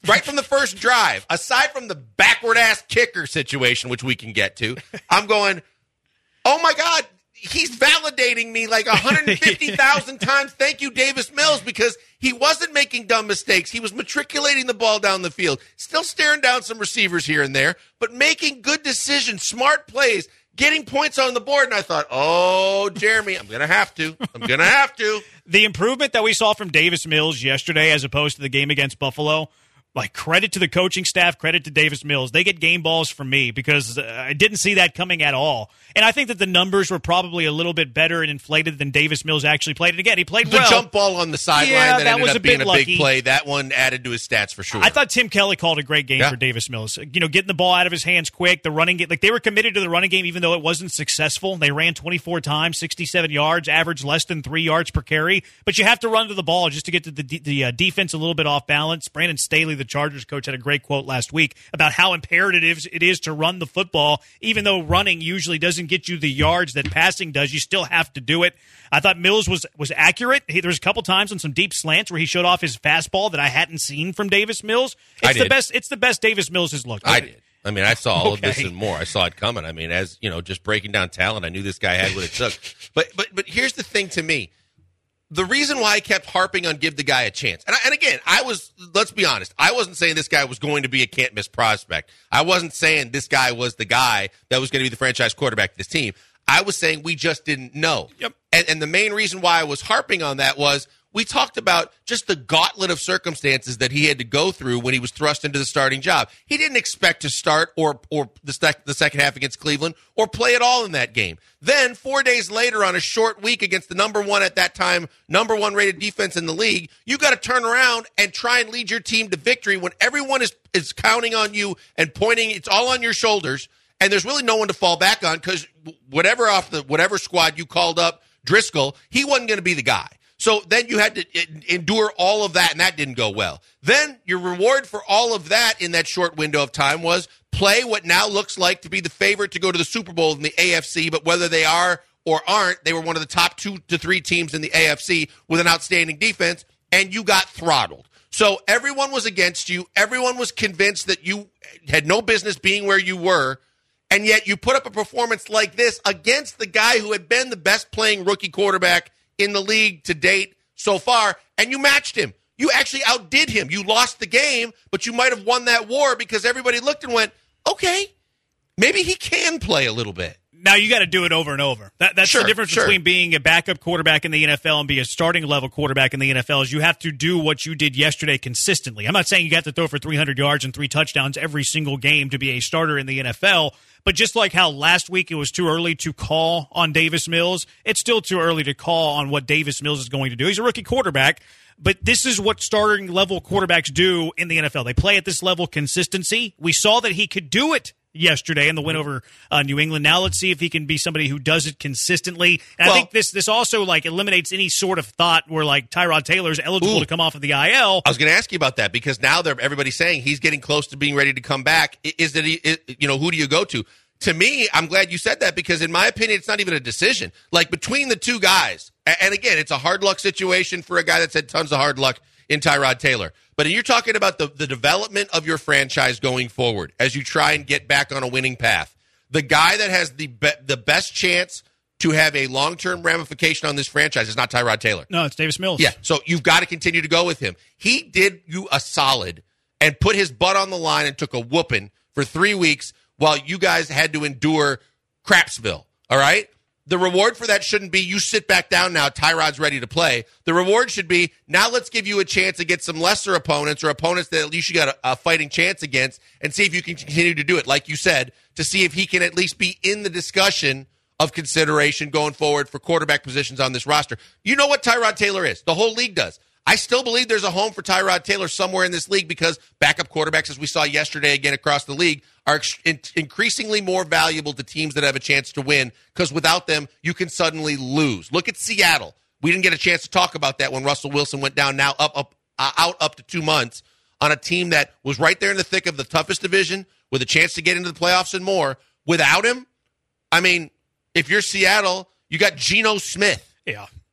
right from the first drive, aside from the backward-ass kicker situation, which we can get to, I'm going, oh, my God, he's validating me like one hundred fifty thousand times. Thank you, Davis Mills, because he wasn't making dumb mistakes. He was matriculating the ball down the field, still staring down some receivers here and there, but making good decisions, smart plays, getting points on the board. And I thought, oh, Jeremy, I'm going to have to. I'm going to have to. The improvement that we saw from Davis Mills yesterday as opposed to the game against Buffalo, like, credit to the coaching staff, credit to Davis Mills. They get game balls from me because uh, I didn't see that coming at all. And I think that the numbers were probably a little bit better and inflated than Davis Mills actually played. And again, he played the well. The jump ball on the sideline yeah, that, that ended was up a being bit a lucky. big play, that one added to his stats for sure. I thought Tim Kelly called a great game yeah. for Davis Mills. You know, getting the ball out of his hands quick, the running game. Like, they were committed to the running game even though it wasn't successful. They ran twenty-four times, sixty-seven yards, averaged less than three yards per carry. But you have to run to the ball just to get to the, the uh, defense a little bit off balance. Brandon Staley, the Chargers coach, had a great quote last week about how imperative it is to run the football. Even though running usually doesn't get you the yards that passing does, you still have to do it. I thought Mills was was accurate. He, there was a couple times on some deep slants where he showed off his fastball that I hadn't seen from Davis Mills. It's I did. the best. It's the best Davis Mills has looked. I did. I mean, I saw all okay. of this and more. I saw it coming. I mean, as you know, just breaking down talent, I knew this guy had what it took. But but but here's the thing to me. The reason why I kept harping on give the guy a chance, and, I, and again, I was, let's be honest, I wasn't saying this guy was going to be a can't-miss prospect. I wasn't saying this guy was the guy that was going to be the franchise quarterback of this team. I was saying we just didn't know. Yep. And, and the main reason why I was harping on that was we talked about just the gauntlet of circumstances that he had to go through when he was thrust into the starting job. He didn't expect to start or or the, sec- the second half against Cleveland or play at all in that game. Then four days later on a short week against the number one at that time, number one rated defense in the league, you got to turn around and try and lead your team to victory when everyone is, is counting on you and pointing. It's all on your shoulders, and there's really no one to fall back on because whatever off the whatever squad you called up, Driscoll, he wasn't going to be the guy. So then you had to endure all of that, and that didn't go well. Then your reward for all of that in that short window of time was play what now looks like to be the favorite to go to the Super Bowl in the A F C, but whether they are or aren't, they were one of the top two to three teams in the A F C with an outstanding defense, and you got throttled. So everyone was against you. Everyone was convinced that you had no business being where you were, and yet you put up a performance like this against the guy who had been the best playing rookie quarterback in the league to date so far, and you matched him. You actually outdid him. You lost the game, but you might have won that war because everybody looked and went, okay, maybe he can play a little bit. Now you got to do it over and over. That, that's sure, the difference sure. between being a backup quarterback in the N F L and be a starting level quarterback in the N F L is you have to do what you did yesterday consistently. I'm not saying you have to throw for three hundred yards and three touchdowns every single game to be a starter in the N F L, but just like how last week it was too early to call on Davis Mills, it's still too early to call on what Davis Mills is going to do. He's a rookie quarterback, but this is what starting level quarterbacks do in the N F L. They play at this level consistency. We saw that he could do it yesterday in the win over uh, New England. Now let's see if he can be somebody who does it consistently. And well, I think this this also like eliminates any sort of thought where like Tyrod Taylor's eligible ooh, to come off of the I L. I was going to ask you about that because now they're everybody's saying he's getting close to being ready to come back. Is that he? Is, you know, who do you go to? To me, I'm glad you said that because in my opinion, it's not even a decision. Like between the two guys, and again, it's a hard luck situation for a guy that's had tons of hard luck in Tyrod Taylor. But you're talking about the, the development of your franchise going forward as you try and get back on a winning path. The guy that has the be, the best chance to have a long-term ramification on this franchise is not Tyrod Taylor. No, it's Davis Mills. Yeah, so you've got to continue to go with him. He did you a solid and put his butt on the line and took a whooping for three weeks while you guys had to endure Crapsville, all right? The reward for that shouldn't be you sit back down now, Tyrod's ready to play. The reward should be now let's give you a chance against some lesser opponents or opponents that at least you got a, a fighting chance against and see if you can continue to do it, like you said, to see if he can at least be in the discussion of consideration going forward for quarterback positions on this roster. You know what Tyrod Taylor is. The whole league does. I still believe there's a home for Tyrod Taylor somewhere in this league because backup quarterbacks, as we saw yesterday again across the league, are in- increasingly more valuable to teams that have a chance to win because without them, you can suddenly lose. Look at Seattle. We didn't get a chance to talk about that when Russell Wilson went down now up, up uh, out up to two months on a team that was right there in the thick of the toughest division with a chance to get into the playoffs and more. Without him, I mean, if you're Seattle, you got Geno Smith. Yeah.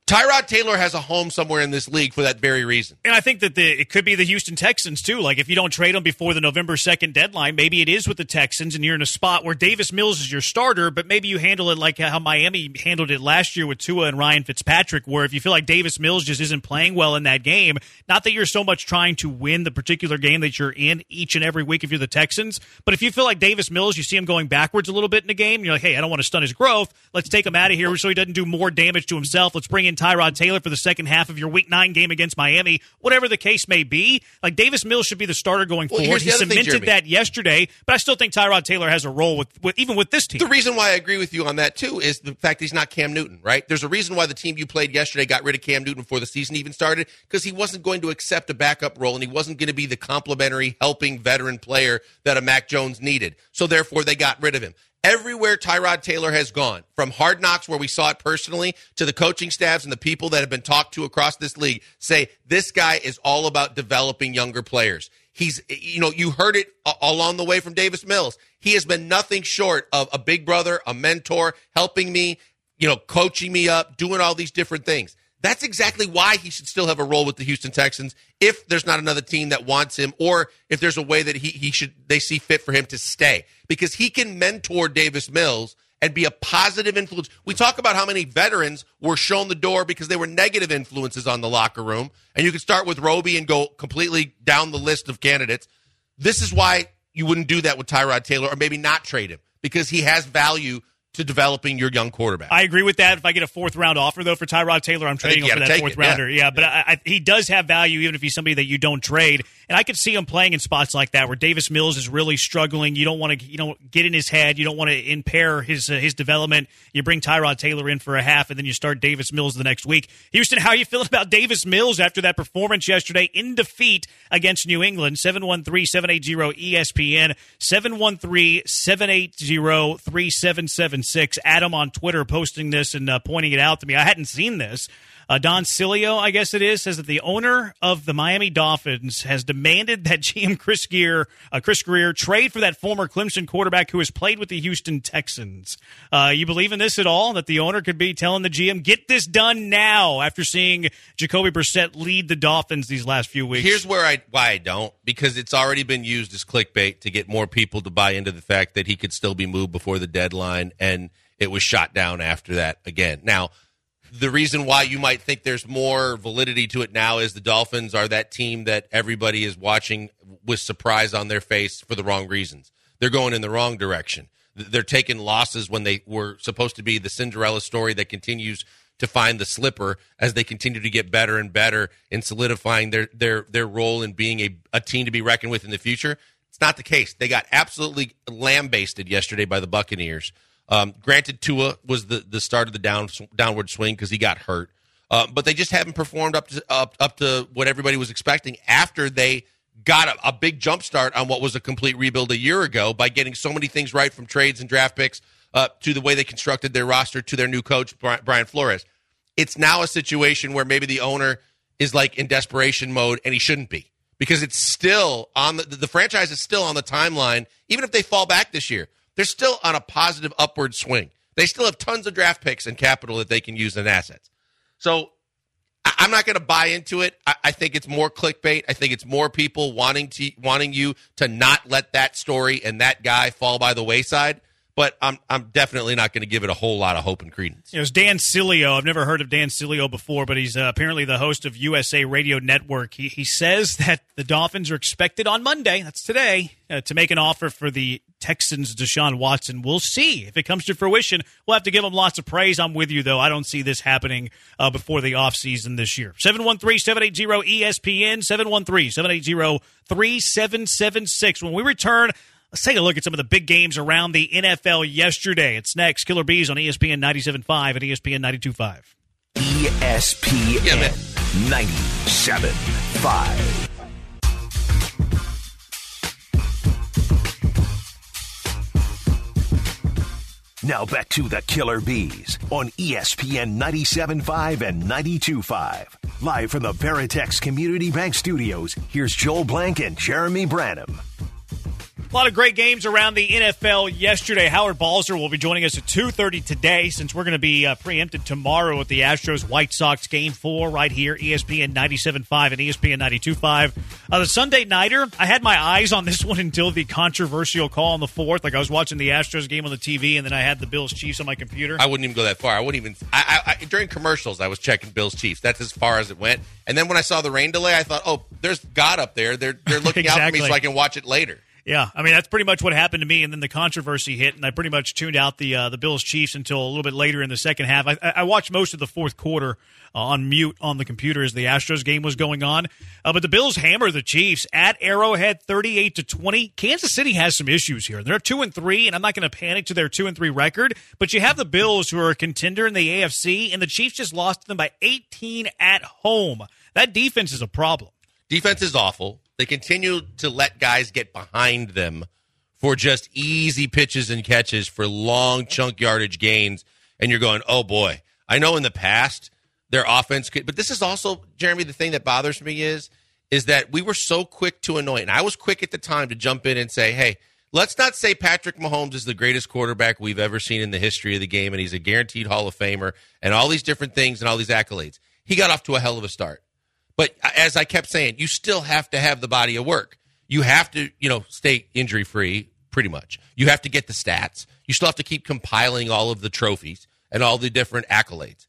Tyrod Taylor has a home somewhere in this league for that very reason. And I think that the, it could be the Houston Texans, too. Like, if you don't trade him before the November second deadline, maybe it is with the Texans, and you're in a spot where Davis Mills is your starter, but maybe you handle it like how Miami handled it last year with Tua and Ryan Fitzpatrick, where if you feel like Davis Mills just isn't playing well in that game, not that you're so much trying to win the particular game that you're in each and every week if you're the Texans, but if you feel like Davis Mills, you see him going backwards a little bit in the game, you're like, hey, I don't want to stun his growth. Let's take him out of here so he doesn't do more damage to himself. Let's bring in Tyrod Taylor for the second half of your week nine game against Miami, whatever the case may be. Like, Davis Mills should be the starter going well, forward. He cemented thing, that yesterday, but I still think Tyrod Taylor has a role with, with even with this team. The reason why I agree with you on that, too, is the fact that he's not Cam Newton, right? There's a reason why the team you played yesterday got rid of Cam Newton before the season even started, because he wasn't going to accept a backup role, and he wasn't going to be the complimentary, helping veteran player that a Mac Jones needed. So, therefore, they got rid of him. Everywhere Tyrod Taylor has gone, from Hard Knocks, where we saw it personally, to the coaching staffs and the people that have been talked to across this league, say this guy is all about developing younger players. He's, you know, you heard it along the way from Davis Mills. He has been nothing short of a big brother, a mentor, helping me, you know, coaching me up, doing all these different things. That's exactly why he should still have a role with the Houston Texans if there's not another team that wants him, or if there's a way that he, he should they see fit for him to stay. Because he can mentor Davis Mills and be a positive influence. We talk about how many veterans were shown the door because they were negative influences on the locker room. And you could start with Roby and go completely down the list of candidates. This is why you wouldn't do that with Tyrod Taylor, or maybe not trade him, because he has value to developing your young quarterback. I agree with that. If I get a fourth-round offer, though, for Tyrod Taylor, I'm trading him for that fourth-rounder. Yeah, yeah, but I, I, he does have value even if he's somebody that you don't trade. And I could see him playing in spots like that where Davis Mills is really struggling. You don't want to you don't get in his head. You don't want to impair his uh, his development. You bring Tyrod Taylor in for a half, and then you start Davis Mills the next week. Houston, how are you feeling about Davis Mills after that performance yesterday in defeat against New England? seven one three, seven eight zero, E S P N, seven one three, seven eight zero, three seven seven six. Adam on Twitter posting this and uh, pointing it out to me. I hadn't seen this. Uh, Don Cilio, I guess it is, says that the owner of the Miami Dolphins has demanded that G M Chris Greer, uh, Chris Greer trade for that former Clemson quarterback who has played with the Houston Texans. Uh, you believe in this at all, that the owner could be telling the G M, get this done now, after seeing Jacoby Brissett lead the Dolphins these last few weeks? Here's where I why I don't, because it's already been used as clickbait to get more people to buy into the fact that he could still be moved before the deadline, and it was shot down after that again. Now, the reason why you might think there's more validity to it now is the Dolphins are that team that everybody is watching with surprise on their face for the wrong reasons. They're going in the wrong direction. They're taking losses when they were supposed to be the Cinderella story that continues to find the slipper as they continue to get better and better in solidifying their their their role in being a, a team to be reckoned with in the future. It's not the case. They got absolutely lambasted yesterday by the Buccaneers. Um, granted, Tua was the, the start of the down, downward swing because he got hurt. Uh, but they just haven't performed up to, up, up to what everybody was expecting after they got a, a big jump start on what was a complete rebuild a year ago by getting so many things right, from trades and draft picks uh, to the way they constructed their roster to their new coach, Brian Flores. It's now a situation where maybe the owner is like in desperation mode, and he shouldn't be, because it's still on the, the franchise is still on the timeline. Even if they fall back this year, they're still on a positive upward swing. They still have tons of draft picks and capital that they can use in assets. So I'm not going to buy into it. I think it's more clickbait. I think it's more people wanting to wanting you to not let that story and that guy fall by the wayside. But I'm I'm definitely not going to give it a whole lot of hope and credence. It was Dan Cilio. I've never heard of Dan Cilio before, but he's uh, apparently the host of U S A Radio Network. He he says that the Dolphins are expected on Monday, that's today, uh, to make an offer for the Texans' Deshaun Watson. We'll see if it comes to fruition. We'll have to give him lots of praise. I'm with you, though. I don't see this happening uh, before the offseason this year. seven one three, seven eight zero, E S P N, seven one three, seven eight zero, three seven seven six. When we return, let's take a look at some of the big games around the N F L yesterday. It's next. Killer Bees on E S P N ninety-seven point five and E S P N ninety-two point five. E S P N yeah, ninety-seven point five. Now back to the Killer Bees on E S P N ninety-seven point five and ninety-two point five. Live from the Veritex Community Bank Studios, here's Joel Blank and Jeremy Branham. A lot of great games around the N F L yesterday. Howard Balzer will be joining us at two thirty today, since we're going to be uh, preempted tomorrow with the Astros-White Sox Game four right here, E S P N ninety-seven point five and E S P N ninety-two point five. Uh, the Sunday Nighter, I had my eyes on this one until the controversial call on the fourth. Like, I was watching the Astros game on the T V, and then I had the Bills-Chiefs on my computer. I wouldn't even go that far. I wouldn't even I, I, I, during commercials, I was checking Bills-Chiefs. That's as far as it went. And then when I saw the rain delay, I thought, oh, there's God up there. They're, they're looking exactly. out for me so I can watch it later. Yeah, I mean, that's pretty much what happened to me, and then the controversy hit, and I pretty much tuned out the uh, the Bills-Chiefs until a little bit later in the second half. I, I watched most of the fourth quarter uh, on mute on the computer as the Astros game was going on. Uh, but the Bills hammer the Chiefs at Arrowhead thirty-eight to twenty. Kansas City has some issues here. They're two and three, and I'm not going to panic to their two and three record, but you have the Bills, who are a contender in the A F C, and the Chiefs just lost to them by eighteen at home. That defense is a problem. Defense is awful. They continue to let guys get behind them for just easy pitches and catches for long chunk yardage gains. And you're going, oh, boy. I know in the past their offense could. But this is also, Jeremy, the thing that bothers me is, is that we were so quick to anoint. And I was quick at the time to jump in and say, hey, let's not say Patrick Mahomes is the greatest quarterback we've ever seen in the history of the game, and he's a guaranteed Hall of Famer and all these different things and all these accolades. He got off to a hell of a start. But as I kept saying, you still have to have the body of work. You have to, you know, stay injury-free, pretty much. You have to get the stats. You still have to keep compiling all of the trophies and all the different accolades.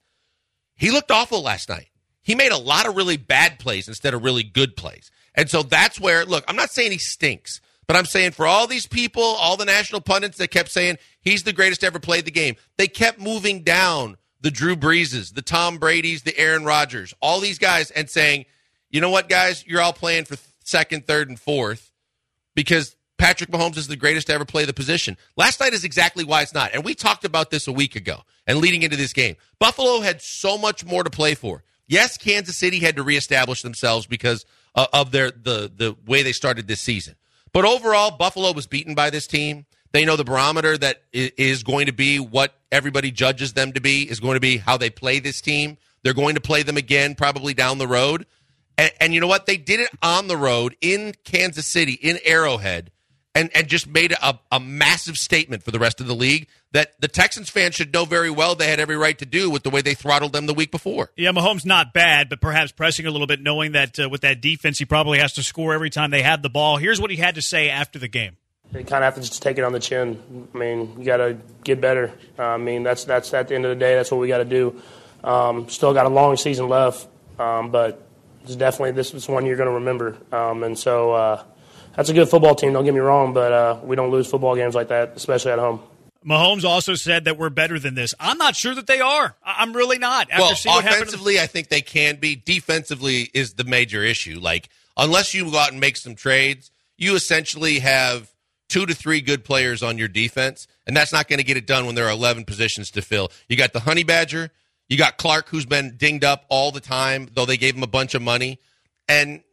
He looked awful last night. He made a lot of really bad plays instead of really good plays. And so that's where, look, I'm not saying he stinks, but I'm saying for all these people, all the national pundits that kept saying he's the greatest to ever played the game, they kept moving down the Drew Breeses, the Tom Brady's, the Aaron Rodgers, all these guys, and saying, you know what, guys, you're all playing for second, third, and fourth because Patrick Mahomes is the greatest to ever play the position. Last night is exactly why it's not. And we talked about this a week ago and leading into this game. Buffalo had so much more to play for. Yes, Kansas City had to reestablish themselves because uh, of their the the way they started this season. But overall, Buffalo was beaten by this team. They know the barometer that is going to be what everybody judges them to be, is going to be how they play this team. They're going to play them again probably down the road. And, and you know what? They did it on the road in Kansas City, in Arrowhead, and, and just made a, a massive statement for the rest of the league that the Texans fans should know very well they had every right to do with the way they throttled them the week before. Yeah, Mahomes not bad, but perhaps pressing a little bit, knowing that uh, with that defense, he probably has to score every time they have the ball. Here's what he had to say after the game. You kind of have to just take it on the chin. I mean, you got to get better. Uh, I mean, that's that's at the end of the day, that's what we got to do. Um, still got a long season left, um, but it's definitely this is one you're going to remember. Um, and so uh, that's a good football team. Don't get me wrong, but uh, we don't lose football games like that, especially at home. Mahomes also said that we're better than this. I'm not sure that they are. I'm really not. After well, seeing what offensively, happened I think they can be. Defensively is the major issue. Like, unless you go out and make some trades, you essentially have two to three good players on your defense, and that's not going to get it done when there are eleven positions to fill. You got the Honey Badger. You got Clark, who's been dinged up all the time, though they gave him a bunch of money. And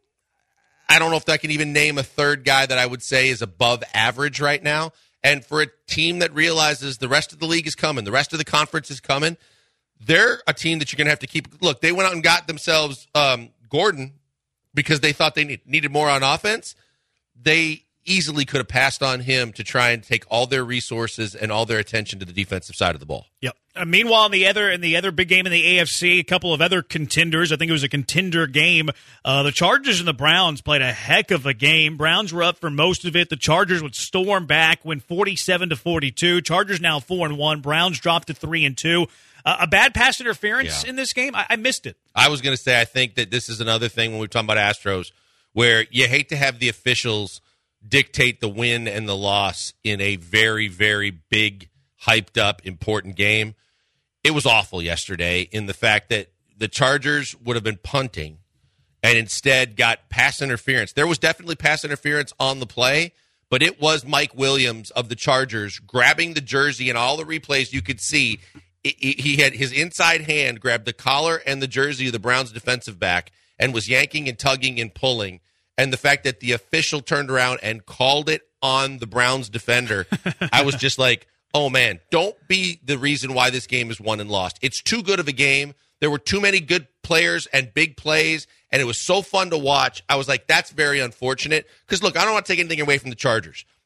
I don't know if I can even name a third guy that I would say is above average right now. And for a team that realizes the rest of the league is coming, the rest of the conference is coming, they're a team that you're going to have to keep. Look, they went out and got themselves um, Gordon because they thought they need, needed more on offense. They easily could have passed on him to try and take all their resources and all their attention to the defensive side of the ball. Yep. Uh, meanwhile, in the other in the other big game in the A F C, a couple of other contenders. I think it was a contender game. Uh, the Chargers and the Browns played a heck of a game. Browns were up for most of it. The Chargers would storm back, win forty-seven to forty-two. Chargers now four and one. Browns dropped to three and two. Uh, a bad pass interference yeah. in this game. I, I missed it. I was going to say I think that this is another thing when we're talking about Astros, where you hate to have the officials dictate the win and the loss in a very, very big, hyped up, important game. It was awful yesterday in the fact that the Chargers would have been punting and instead got pass interference. There was definitely pass interference on the play, but it was Mike Williams of the Chargers grabbing the jersey, and all the replays you could see, he had his inside hand grabbed the collar and the jersey of the Browns defensive back and was yanking and tugging and pulling. And the fact that the official turned around and called it on the Browns defender, I was just like, oh, man, don't be the reason why this game is won and lost. It's too good of a game. There were too many good players and big plays, and it was so fun to watch. I was like, that's very unfortunate. Because, look, I don't want to take anything away from the Chargers.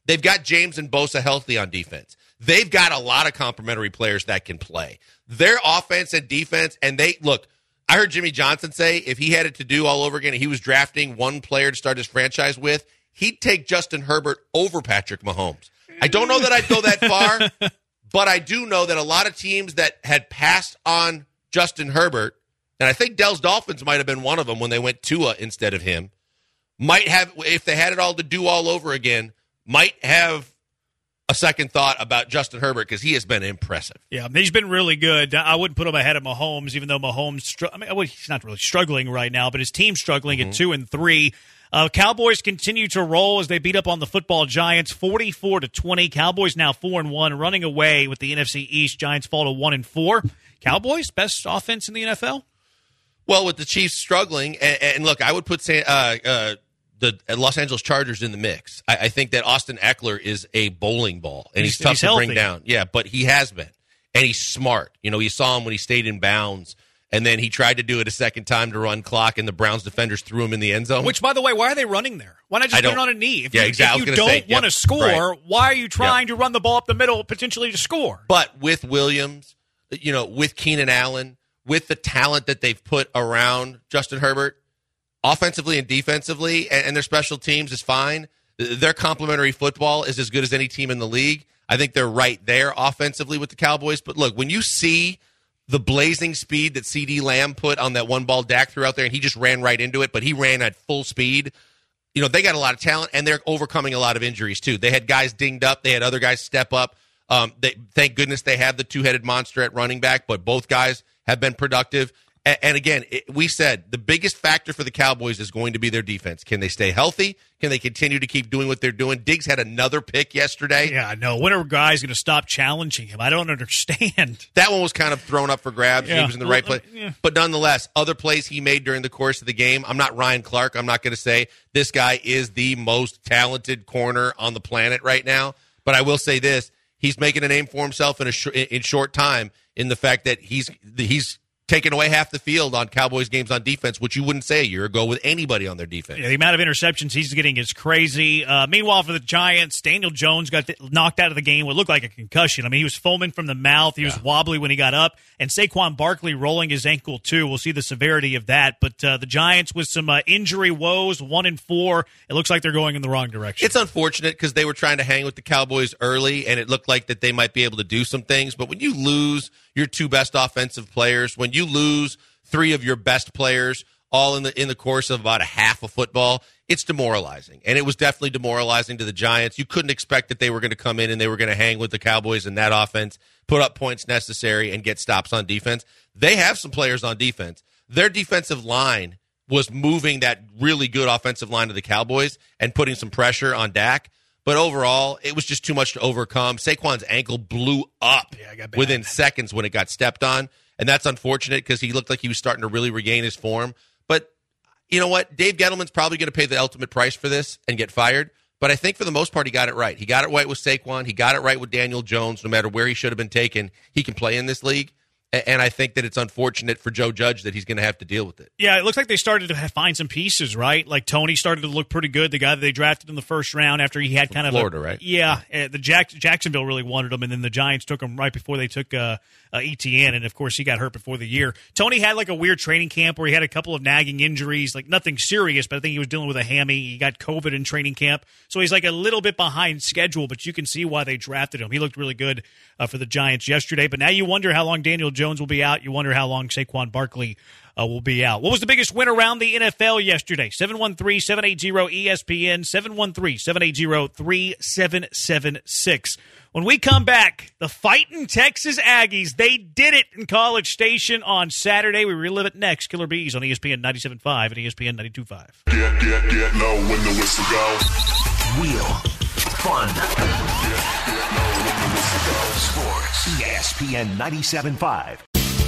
They've got James and Bosa healthy on defense. They've got a lot of complementary players that can play. Their offense and defense, and they look, I heard Jimmy Johnson say if he had it to do all over again and he was drafting one player to start his franchise with, he'd take Justin Herbert over Patrick Mahomes. I don't know that I'd go that far, but I do know that a lot of teams that had passed on Justin Herbert, and I think Dell's Dolphins might have been one of them when they went Tua instead of him, might have, if they had it all to do all over again, might have a second thought about Justin Herbert because he has been impressive. Yeah, he's been really good. I wouldn't put him ahead of Mahomes, even though Mahomes, str- I mean, he's not really struggling right now, but his team's struggling mm-hmm. at two and three. Uh, Cowboys continue to roll as they beat up on the football Giants, forty-four to twenty. Cowboys now four and one, running away with the N F C East. Giants fall to one and four. Cowboys best offense in the N F L. Well, with the Chiefs struggling, and, and look, I would put uh, uh, the Los Angeles Chargers in the mix. I, I think that Austin Eckler is a bowling ball, and he's, he's tough he's to healthy. bring down. Yeah, but he has been, and he's smart. You know, you saw him when he stayed in bounds. And then he tried to do it a second time to run clock, and the Browns defenders threw him in the end zone. Which, by the way, why are they running there? Why not just put it on a knee? If yeah, you, exactly. if you don't say, want yep, to score, right. why are you trying yep. to run the ball up the middle, potentially to score? But with Williams, you know, with Keenan Allen, with the talent that they've put around Justin Herbert, offensively and defensively, and, and their special teams is fine. Their complementary football is as good as any team in the league. I think they're right there offensively with the Cowboys. But look, when you see the blazing speed that CeeDee Lamb put on that one ball Dak threw out there, and he just ran right into it, but he ran at full speed. You know, they got a lot of talent, and they're overcoming a lot of injuries, too. They had guys dinged up. They had other guys step up. Um, they, thank goodness they have the two-headed monster at running back, but both guys have been productive. And, and again, it, we said the biggest factor for the Cowboys is going to be their defense. Can they stay healthy? Can they continue to keep doing what they're doing? Diggs had another pick yesterday. Yeah, I know. When are guys going to stop challenging him? I don't understand. That one was kind of thrown up for grabs. Yeah. He was in the right well, place. Yeah. But nonetheless, other plays he made during the course of the game. I'm not Ryan Clark. I'm not going to say this guy is the most talented corner on the planet right now. But I will say this. He's making a name for himself in a sh- in short time in the fact that he's he's taking away half the field on Cowboys games on defense, which you wouldn't say a year ago with anybody on their defense. Yeah, the amount of interceptions he's getting is crazy. Uh, meanwhile, for the Giants, Daniel Jones got th- knocked out of the game. What looked like a concussion. I mean, he was foaming from the mouth. He yeah. was wobbly when he got up. And Saquon Barkley rolling his ankle, too. We'll see the severity of that. But uh, the Giants with some uh, injury woes, one and four. It looks like they're going in the wrong direction. It's unfortunate because they were trying to hang with the Cowboys early, and it looked like that they might be able to do some things. But when you lose your two best offensive players, when you lose three of your best players all in the in the course of about a half of football, it's demoralizing. And it was definitely demoralizing to the Giants. You couldn't expect that they were going to come in and they were going to hang with the Cowboys in that offense, put up points necessary, and get stops on defense. They have some players on defense. Their defensive line was moving that really good offensive line of the Cowboys and putting some pressure on Dak. But overall, it was just too much to overcome. Saquon's ankle blew up yeah, within seconds when it got stepped on. And that's unfortunate because he looked like he was starting to really regain his form. But you know what? Dave Gettleman's probably going to pay the ultimate price for this and get fired. But I think for the most part, he got it right. He got it right with Saquon. He got it right with Daniel Jones. No matter where he should have been taken, he can play in this league. And I think that it's unfortunate for Joe Judge that he's going to have to deal with it. Yeah, it looks like they started to have, find some pieces, right? Like Tony started to look pretty good, the guy that they drafted in the first round after he had From kind Florida, of a, right? Yeah, uh, the Jack, Jacksonville really wanted him, and then the Giants took him right before they took uh, uh, E T N, and of course he got hurt before the year. Tony had like a weird training camp where he had a couple of nagging injuries, like nothing serious, but I think he was dealing with a hammy. He got COVID in training camp, so he's like a little bit behind schedule, but you can see why they drafted him. He looked really good uh, for the Giants yesterday, but now you wonder how long Daniel Jones will be out. You wonder how long Saquon Barkley uh, will be out. What was the biggest win around the N F L yesterday? seven one three, seven eight zero, E S P N, seven one three, seven eight zero, three seven seven six. When we come back, the fighting Texas Aggies, they did it in College Station on Saturday. We relive it next. Killer Bees on E S P N ninety-seven point five and E S P N ninety-two point five. Get, get, get low when the whistle goes. Real fun. Get, get low when the whistle goes. Sports. E S P N ninety-seven point five.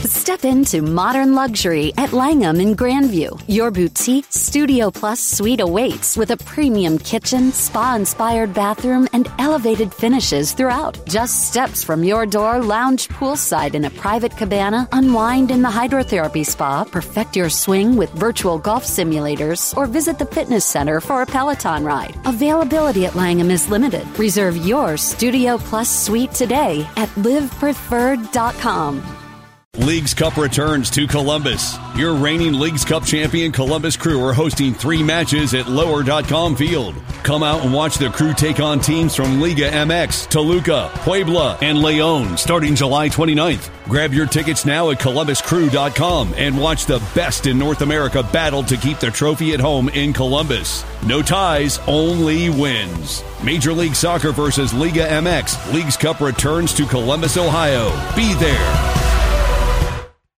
Step into modern luxury at Langham in Grandview. Your boutique Studio Plus suite awaits with a premium kitchen, spa-inspired bathroom, and elevated finishes throughout. Just steps from your door, lounge poolside in a private cabana, unwind in the hydrotherapy spa, perfect your swing with virtual golf simulators, or visit the fitness center for a Peloton ride. Availability at Langham is limited. Reserve your Studio Plus suite today at live preferred dot com. Leagues Cup returns to Columbus. Your reigning Leagues Cup champion Columbus Crew are hosting three matches at lower dot com Field. Come out and watch the Crew take on teams from Liga M X, Toluca, Puebla, and Leon starting July twenty-ninth. Grab your tickets now at columbus crew dot com and watch the best in North America battle to keep the trophy at home in Columbus. No ties, only wins. Major League Soccer versus Liga M X. Leagues Cup returns to Columbus, Ohio. Be there.